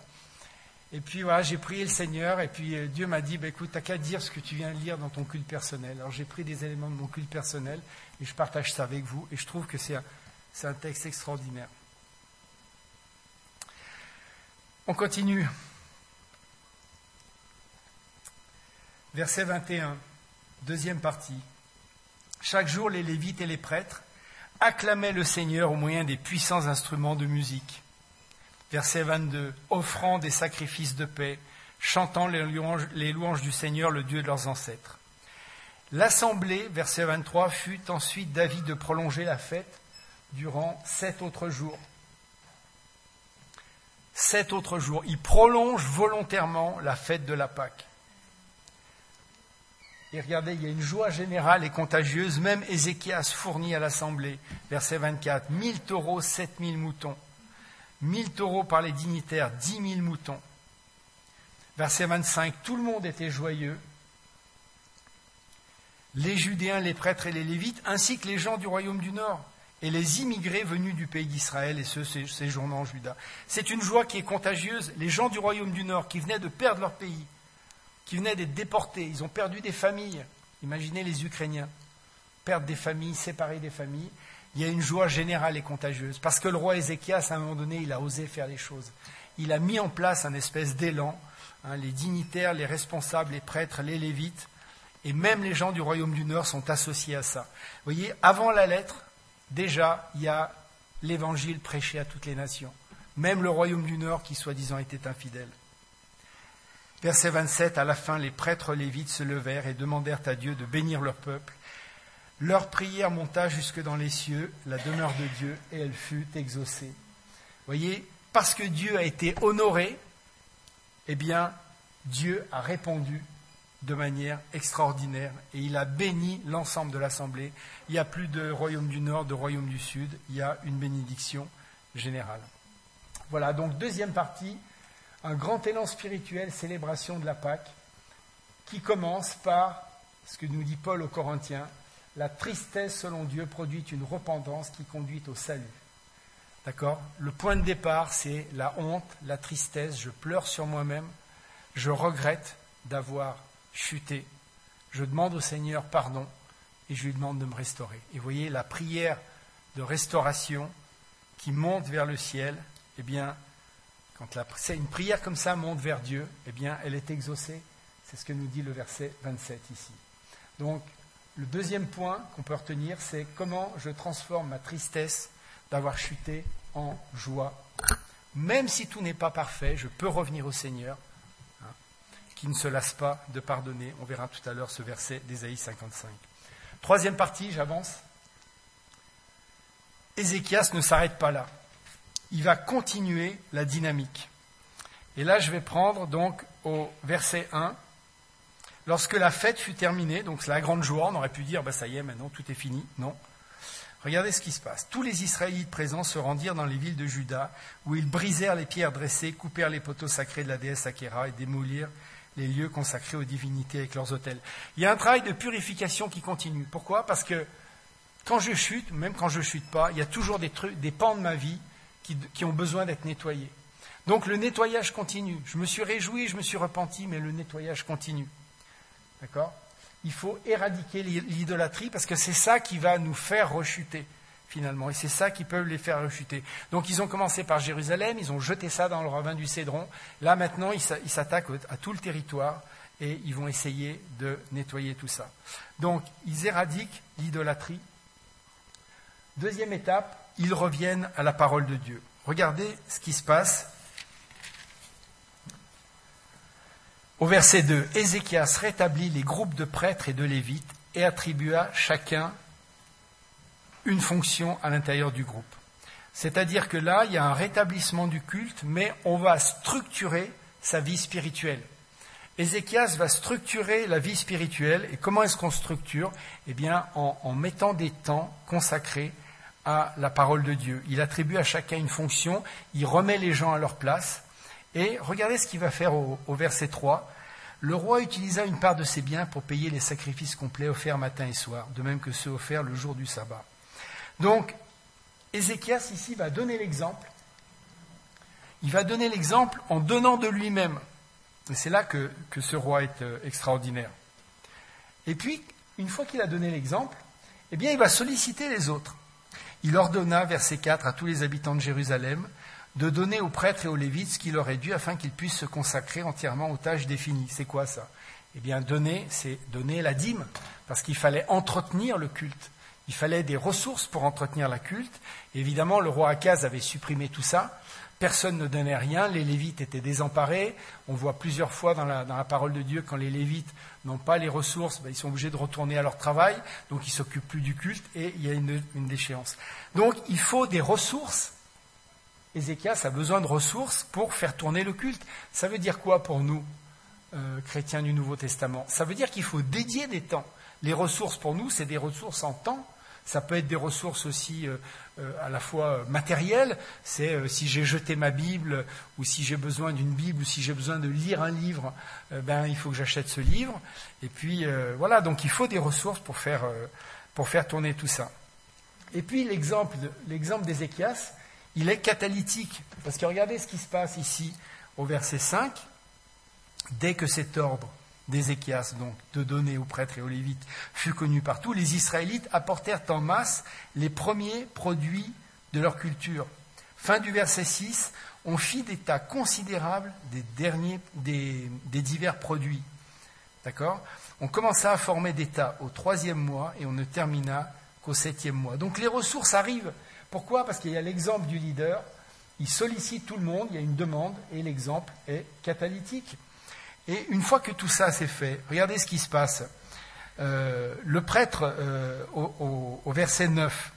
Et puis voilà, j'ai prié le Seigneur, et puis euh, Dieu m'a dit, bah, écoute, tu n'as qu'à dire ce que tu viens de lire dans ton culte personnel. Alors j'ai pris des éléments de mon culte personnel, et je partage ça avec vous, et je trouve que c'est un, c'est un texte extraordinaire. On continue. Verset vingt et un, deuxième partie. Chaque jour, les Lévites et les prêtres acclamaient le Seigneur au moyen des puissants instruments de musique. Verset vingt-deux, offrant des sacrifices de paix, chantant les louanges, les louanges du Seigneur, le Dieu de leurs ancêtres. L'assemblée, verset vingt-trois, fut ensuite d'avis de prolonger la fête durant sept autres jours. Sept autres jours. Ils prolongent volontairement la fête de la Pâque. Et regardez, il y a une joie générale et contagieuse. Même Ézéchias fournit à l'assemblée, verset vingt-quatre, mille taureaux, sept mille moutons. Mille taureaux par les dignitaires, dix mille moutons. Verset vingt-cinq, tout le monde était joyeux. Les Judéens, les prêtres et les Lévites, ainsi que les gens du royaume du Nord, et les immigrés venus du pays d'Israël et ceux séjournant en Juda. C'est une joie qui est contagieuse. Les gens du royaume du Nord qui venaient de perdre leur pays, qui venaient d'être déportés, ils ont perdu des familles. Imaginez les Ukrainiens, perdre des familles, séparer des familles. Il y a une joie générale et contagieuse. Parce que le roi Ézéchias, à un moment donné, il a osé faire les choses. Il a mis en place un espèce d'élan. Hein, les dignitaires, les responsables, les prêtres, les Lévites, et même les gens du royaume du Nord sont associés à ça. Vous voyez, avant la lettre, déjà, il y a l'évangile prêché à toutes les nations. Même le royaume du Nord, qui soi-disant était infidèle. Verset vingt-sept, à la fin, les prêtres lévites se levèrent et demandèrent à Dieu de bénir leur peuple. Leur prière monta jusque dans les cieux, la demeure de Dieu, et elle fut exaucée. Vous voyez, parce que Dieu a été honoré, eh bien, Dieu a répondu de manière extraordinaire et il a béni l'ensemble de l'assemblée. Il n'y a plus de royaume du Nord, de royaume du Sud, il y a une bénédiction générale. Voilà, donc deuxième partie, un grand élan spirituel, célébration de la Pâque, qui commence par ce que nous dit Paul aux Corinthiens, la tristesse selon Dieu produit une repentance qui conduit au salut. D'accord ? Le point de départ, c'est la honte, la tristesse, je pleure sur moi-même, je regrette d'avoir chuté, je demande au Seigneur pardon et je lui demande de me restaurer. Et vous voyez, la prière de restauration qui monte vers le ciel, eh bien, quand la, c'est une prière comme ça monte vers Dieu, eh bien, elle est exaucée. C'est ce que nous dit le verset vingt-sept ici. Donc, le deuxième point qu'on peut retenir, c'est comment je transforme ma tristesse d'avoir chuté en joie. Même si tout n'est pas parfait, je peux revenir au Seigneur, hein, qui ne se lasse pas de pardonner. On verra tout à l'heure ce verset d'Ésaïe cinquante-cinq. Troisième partie, j'avance. Ézéchias ne s'arrête pas là. Il va continuer la dynamique. Et là, je vais prendre donc au verset un. Lorsque la fête fut terminée, donc c'est la grande joie, on aurait pu dire, bah, ça y est, maintenant tout est fini. Non. Regardez ce qui se passe. Tous les Israélites présents se rendirent dans les villes de Juda, où ils brisèrent les pierres dressées, coupèrent les poteaux sacrés de la déesse Akhéra et démolirent les lieux consacrés aux divinités avec leurs autels. Il y a un travail de purification qui continue. Pourquoi ? Parce que quand je chute, même quand je ne chute pas, il y a toujours des, trucs, des pans de ma vie qui, qui ont besoin d'être nettoyés. Donc le nettoyage continue. Je me suis réjoui, je me suis repenti, mais le nettoyage continue. D'accord ? Il faut éradiquer l'idolâtrie parce que c'est ça qui va nous faire rechuter, finalement. Et c'est ça qui peut les faire rechuter. Donc ils ont commencé par Jérusalem, ils ont jeté ça dans le ravin du Cédron. Là, maintenant, ils s'attaquent à tout le territoire et ils vont essayer de nettoyer tout ça. Donc, ils éradiquent l'idolâtrie. Deuxième étape, ils reviennent à la parole de Dieu. Regardez ce qui se passe. Au verset deux, Ézéchias rétablit les groupes de prêtres et de lévites et attribua chacun une fonction à l'intérieur du groupe. C'est-à-dire que là, il y a un rétablissement du culte, mais on va structurer sa vie spirituelle. Ézéchias va structurer la vie spirituelle. Et comment est-ce qu'on structure ? Eh bien, en, en mettant des temps consacrés à la parole de Dieu. Il attribue à chacun une fonction, il remet les gens à leur place. Et regardez ce qu'il va faire au, au verset trois. Le roi utilisa une part de ses biens pour payer les sacrifices complets offerts matin et soir, de même que ceux offerts le jour du sabbat. Donc, Ézéchias ici va donner l'exemple. Il va donner l'exemple en donnant de lui-même. Et c'est là que, que ce roi est euh, extraordinaire. Et puis, une fois qu'il a donné l'exemple, eh bien, il va solliciter les autres. Il ordonna, verset quatre, à tous les habitants de Jérusalem, de donner aux prêtres et aux lévites ce qu'il leur est dû afin qu'ils puissent se consacrer entièrement aux tâches définies. C'est quoi ça ? Eh bien, donner, c'est donner la dîme, parce qu'il fallait entretenir le culte. Il fallait des ressources pour entretenir la culte. Et évidemment, le roi Akaz avait supprimé tout ça. Personne ne donnait rien, les Lévites étaient désemparés. On voit plusieurs fois dans la, dans la parole de Dieu, quand les Lévites n'ont pas les ressources, ben, ils sont obligés de retourner à leur travail, donc ils ne s'occupent plus du culte et il y a une, une déchéance. Donc il faut des ressources. Ézéchias a besoin de ressources pour faire tourner le culte. Ça veut dire quoi pour nous ? euh, chrétiens du Nouveau Testament. Ça veut dire qu'il faut dédier des temps. Les ressources pour nous, c'est des ressources en temps. Ça peut être des ressources aussi euh, euh, à la fois matérielles. C'est euh, si j'ai jeté ma Bible, ou si j'ai besoin d'une Bible, ou si j'ai besoin de lire un livre, euh, ben il faut que j'achète ce livre. Et puis euh, voilà, donc il faut des ressources pour faire euh, pour faire tourner tout ça. Et puis l'exemple de, l'exemple d'Ézéchias, il est catalytique, parce que regardez ce qui se passe ici au verset cinq. Dès que cet ordre d'Ézéchias, donc de donner aux prêtres et aux lévites, fut connu partout, les Israélites apportèrent en masse les premiers produits de leur culture. Fin du verset six, on fit des tas considérables des, derniers, des, des divers produits. D'accord ? On commença à former des tas au troisième mois et on ne termina qu'au septième mois. Donc les ressources arrivent. Pourquoi ? Parce qu'il y a l'exemple du leader, il sollicite tout le monde, il y a une demande et l'exemple est catalytique. Et une fois que tout ça s'est fait, regardez ce qui se passe. Euh, le prêtre, euh, au, au, au verset neuf,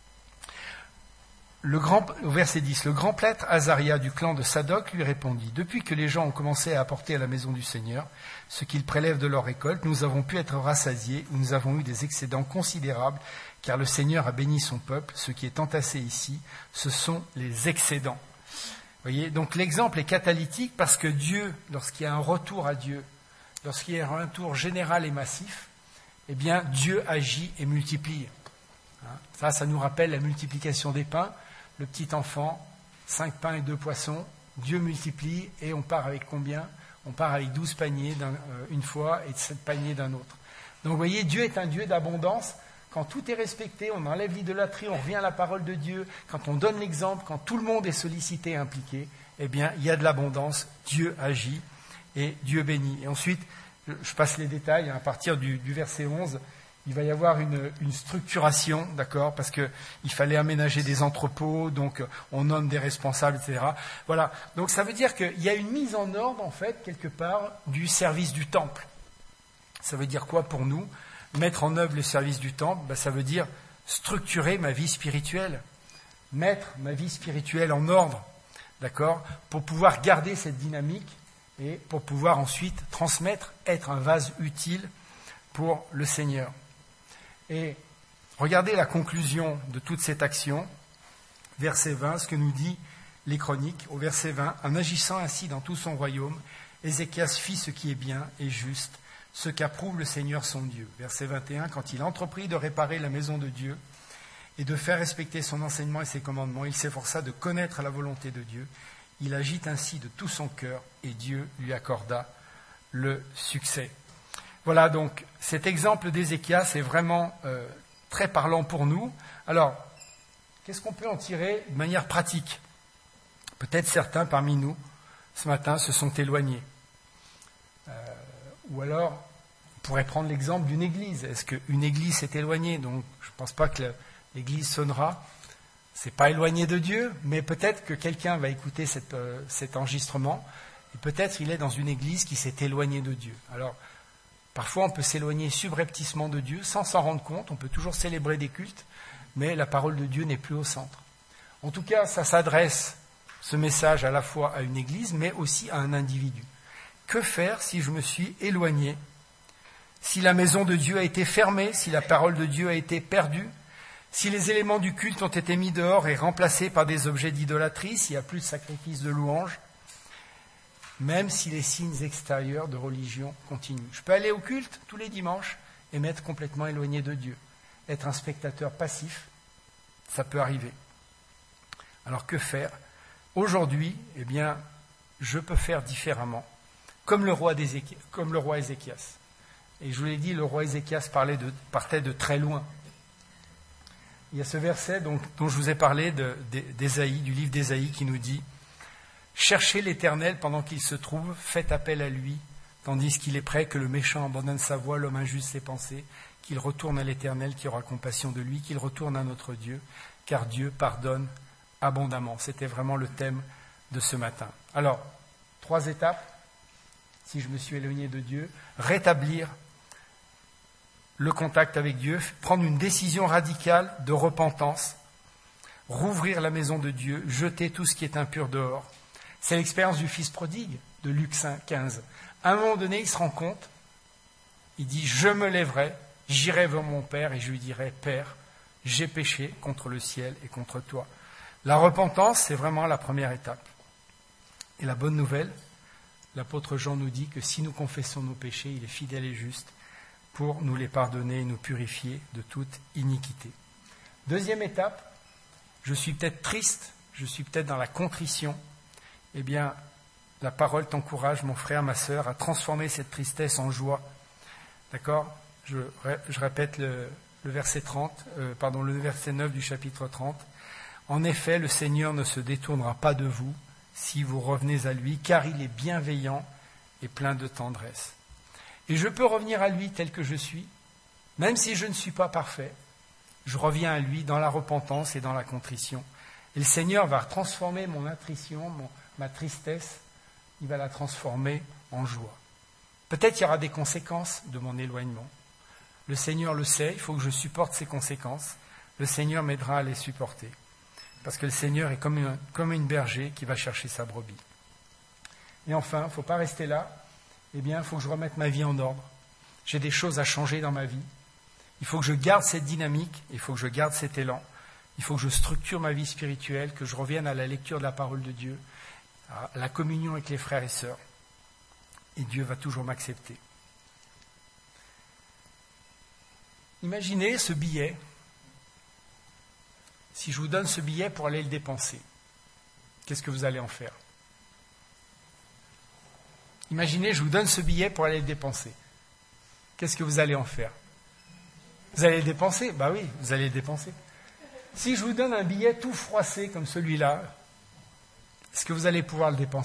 le grand, au verset dix, le grand prêtre Azaria du clan de Sadoc lui répondit : depuis que les gens ont commencé à apporter à la maison du Seigneur ce qu'ils prélèvent de leur récolte, nous avons pu être rassasiés, nous avons eu des excédents considérables, car le Seigneur a béni son peuple. Ce qui est entassé ici, ce sont les excédents. Vous voyez, donc l'exemple est catalytique parce que Dieu, lorsqu'il y a un retour à Dieu, lorsqu'il y a un retour général et massif, eh bien Dieu agit et multiplie. Hein, ça, ça nous rappelle la multiplication des pains. Le petit enfant, cinq pains et deux poissons, Dieu multiplie et on part avec combien ? On part avec douze paniers d'un, euh, une fois et sept paniers d'un autre. Donc vous voyez, Dieu est un Dieu d'abondance. Quand tout est respecté, on enlève l'idolâtrie, on revient à la parole de Dieu, quand on donne l'exemple, quand tout le monde est sollicité et impliqué, eh bien, il y a de l'abondance, Dieu agit et Dieu bénit. Et ensuite, je passe les détails, à partir du, du verset onze, il va y avoir une, une structuration, d'accord, parce qu'il fallait aménager des entrepôts, donc on nomme des responsables, et cetera. Voilà, donc ça veut dire qu'il y a une mise en ordre, en fait, quelque part, du service du temple. Ça veut dire quoi pour nous ? Mettre en œuvre le service du temple, ben, ça veut dire structurer ma vie spirituelle, mettre ma vie spirituelle en ordre, d'accord, pour pouvoir garder cette dynamique et pour pouvoir ensuite transmettre, être un vase utile pour le Seigneur. Et regardez la conclusion de toute cette action, verset vingt, ce que nous dit les Chroniques, au verset vingt, en agissant ainsi dans tout son royaume, Ézéchias fit ce qui est bien et juste, ce qu'approuve le Seigneur son Dieu. Verset vingt et un, quand il entreprit de réparer la maison de Dieu et de faire respecter son enseignement et ses commandements, il s'efforça de connaître la volonté de Dieu. Il agit ainsi de tout son cœur et Dieu lui accorda le succès. Voilà, donc cet exemple d'Ézéchias est vraiment euh, très parlant pour nous. Alors, qu'est-ce qu'on peut en tirer de manière pratique ? Peut-être certains parmi nous, ce matin, se sont éloignés. Euh, ou alors, on pourrait prendre l'exemple d'une église. Est-ce qu'une église s'est éloignée ? Donc, je ne pense pas que l'église sonnera. Ce n'est pas éloigné de Dieu, mais peut-être que quelqu'un va écouter cette, euh, cet enregistrement, et peut-être il est dans une église qui s'est éloignée de Dieu. Alors, parfois, on peut s'éloigner subrepticement de Dieu, sans s'en rendre compte. On peut toujours célébrer des cultes, mais la parole de Dieu n'est plus au centre. En tout cas, ça s'adresse, ce message, à la fois à une église, mais aussi à un individu. Que faire si je me suis éloigné ? Si la maison de Dieu a été fermée, si la parole de Dieu a été perdue, si les éléments du culte ont été mis dehors et remplacés par des objets d'idolâtrie, s'il n'y a plus de sacrifice de louange, même si les signes extérieurs de religion continuent. Je peux aller au culte tous les dimanches et m'être complètement éloigné de Dieu. Être un spectateur passif, ça peut arriver. Alors que faire ? Aujourd'hui, eh bien, je peux faire différemment. Comme le roi d'Ézéchias, comme le roi Ézéchias. Et je vous l'ai dit, le roi Ézéchias parlait de, partait de très loin. Il y a ce verset donc, dont je vous ai parlé de, d'Ésaïe, du livre d'Ésaïe, qui nous dit « Cherchez l'Éternel pendant qu'il se trouve, faites appel à lui, tandis qu'il est prêt que le méchant abandonne sa voie, l'homme injuste ses pensées, qu'il retourne à l'Éternel qui aura compassion de lui, qu'il retourne à notre Dieu, car Dieu pardonne abondamment. » C'était vraiment le thème de ce matin. Alors, trois étapes. Si je me suis éloigné de Dieu, rétablir le contact avec Dieu, prendre une décision radicale de repentance, rouvrir la maison de Dieu, jeter tout ce qui est impur dehors. C'est l'expérience du fils prodigue. de Luc quinze. À un moment donné, il se rend compte, il dit « Je me lèverai, j'irai vers mon Père et je lui dirai « Père, j'ai péché contre le ciel et contre toi. » La repentance, c'est vraiment la première étape. Et la bonne nouvelle, l'apôtre Jean nous dit que si nous confessons nos péchés, il est fidèle et juste pour nous les pardonner et nous purifier de toute iniquité. Deuxième étape, je suis peut-être triste, je suis peut-être dans la contrition. Eh bien, la parole t'encourage, mon frère, ma sœur, à transformer cette tristesse en joie. D'accord ? je, je répète le, le verset trente, euh, pardon, le verset neuf du chapitre trente. En effet, le Seigneur ne se détournera pas de vous si vous revenez à lui, car il est bienveillant et plein de tendresse. Et je peux revenir à lui tel que je suis, même si je ne suis pas parfait. Je reviens à lui dans la repentance et dans la contrition. Et le Seigneur va transformer mon attrition, mon, ma tristesse, il va la transformer en joie. Peut-être qu'il y aura des conséquences de mon éloignement. Le Seigneur le sait, il faut que je supporte ces conséquences. Le Seigneur m'aidera à les supporter. Parce que le Seigneur est comme une, comme une berger qui va chercher sa brebis. Et enfin, il ne faut pas rester là. Eh bien, il faut que je remette ma vie en ordre. J'ai des choses à changer dans ma vie. Il faut que je garde cette dynamique, il faut que je garde cet élan. Il faut que je structure ma vie spirituelle, que je revienne à la lecture de la parole de Dieu, à la communion avec les frères et sœurs. Et Dieu va toujours m'accepter. Imaginez ce billet. Si je vous donne ce billet pour aller le dépenser, qu'est-ce que vous allez en faire ? Imaginez, je vous donne ce billet pour aller le dépenser. Qu'est-ce que vous allez en faire ? Vous allez le dépenser ? Bah oui, vous allez le dépenser. Si je vous donne un billet tout froissé comme celui-là, est-ce que vous allez pouvoir le dépenser ?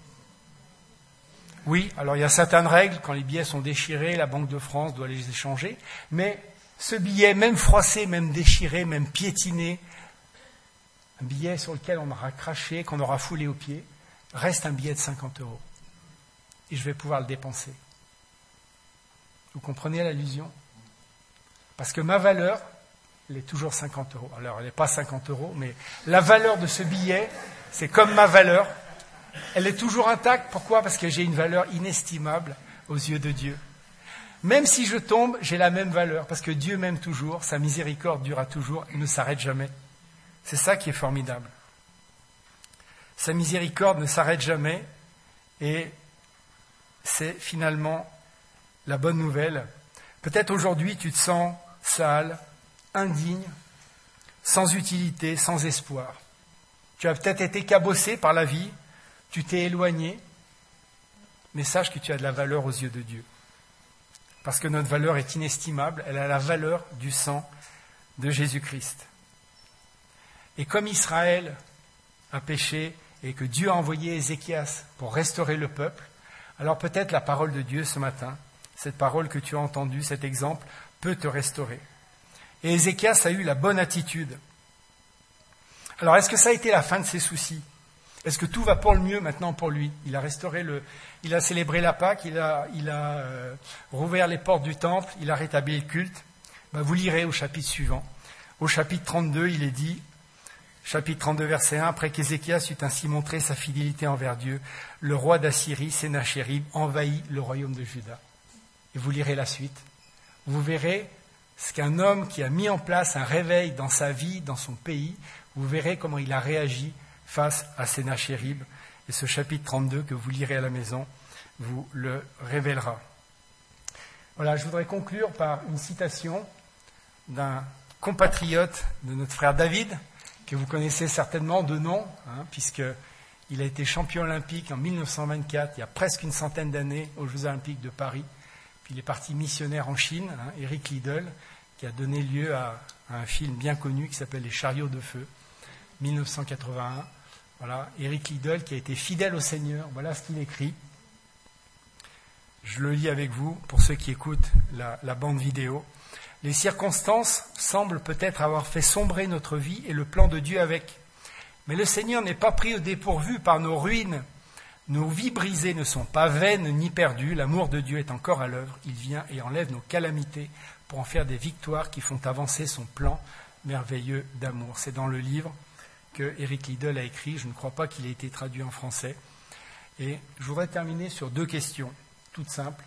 Oui, alors il y a certaines règles, quand les billets sont déchirés, la Banque de France doit les échanger, mais ce billet, même froissé, même déchiré, même piétiné, un billet sur lequel on aura craché, qu'on aura foulé aux pieds, reste un billet de cinquante euros. Et je vais pouvoir le dépenser. Vous comprenez l'allusion ? Parce que ma valeur, elle est toujours cinquante euros. Alors, elle n'est pas cinquante euros, mais la valeur de ce billet, c'est comme ma valeur. Elle est toujours intacte. Pourquoi ? Parce que j'ai une valeur inestimable aux yeux de Dieu. Même si je tombe, j'ai la même valeur, parce que Dieu m'aime toujours, sa miséricorde durera toujours, il ne s'arrête jamais. C'est ça qui est formidable. Sa miséricorde ne s'arrête jamais, et c'est finalement la bonne nouvelle. Peut-être aujourd'hui tu te sens sale, indigne, sans utilité, sans espoir. Tu as peut-être été cabossé par la vie, tu t'es éloigné, mais sache que tu as de la valeur aux yeux de Dieu. Parce que notre valeur est inestimable, elle a la valeur du sang de Jésus-Christ. Et comme Israël a péché et que Dieu a envoyé Ézéchias pour restaurer le peuple, alors peut-être la parole de Dieu ce matin, cette parole que tu as entendue, cet exemple, peut te restaurer. Et Ézéchias a eu la bonne attitude. Alors est-ce que ça a été la fin de ses soucis ? Est-ce que tout va pour le mieux maintenant pour lui ? Il a restauré le, il a célébré la Pâque, il a, il a euh, rouvert les portes du temple, il a rétabli le culte. Ben, vous lirez au chapitre suivant. Au chapitre trente-deux, il est dit, chapitre trente-deux, verset un, après qu'Ézéchias eut ainsi montré sa fidélité envers Dieu, le roi d'Assyrie, Sénachérib, envahit le royaume de Juda. Et vous lirez la suite. Vous verrez ce qu'un homme qui a mis en place un réveil dans sa vie, dans son pays, vous verrez comment il a réagi face à Sénachérib. Et ce chapitre trente-deux que vous lirez à la maison vous le révélera. Voilà, je voudrais conclure par une citation d'un compatriote de notre frère David, que vous connaissez certainement de nom, hein, puisqu'il a été champion olympique en mille neuf cent vingt-quatre, il y a presque une centaine d'années, aux Jeux olympiques de Paris. Puis il est parti missionnaire en Chine, hein, Eric Liddell, qui a donné lieu à, à un film bien connu qui s'appelle Les Chariots de feu, mille neuf cent quatre-vingt-un. Voilà, Eric Liddell qui a été fidèle au Seigneur, voilà ce qu'il écrit. Je le lis avec vous, pour ceux qui écoutent la, la bande vidéo. Les circonstances semblent peut-être avoir fait sombrer notre vie et le plan de Dieu avec. Mais le Seigneur n'est pas pris au dépourvu par nos ruines. Nos vies brisées ne sont pas vaines ni perdues. L'amour de Dieu est encore à l'œuvre. Il vient et enlève nos calamités pour en faire des victoires qui font avancer son plan merveilleux d'amour. C'est dans le livre que Eric Liddell a écrit. Je ne crois pas qu'il ait été traduit en français. Et je voudrais terminer sur deux questions, toutes simples.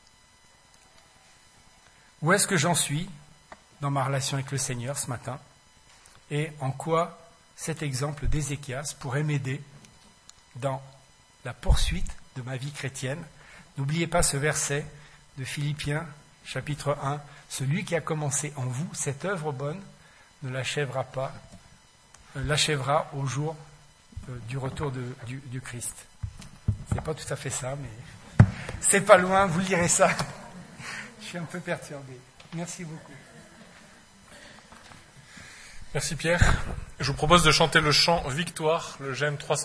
Où est-ce que j'en suis dans ma relation avec le Seigneur ce matin? Et en quoi cet exemple d'Ézéchias pourrait m'aider dans la poursuite de ma vie chrétienne? N'oubliez pas ce verset de Philippiens, chapitre un. Celui qui a commencé en vous cette œuvre bonne ne l'achèvera pas, euh, l'achèvera au jour euh, du retour de, du, du Christ. C'est pas tout à fait ça, mais c'est pas loin, vous lirez ça. Je suis un peu perturbé. Merci beaucoup. Merci Pierre. Je vous propose de chanter le chant Victoire, le G M trois cent.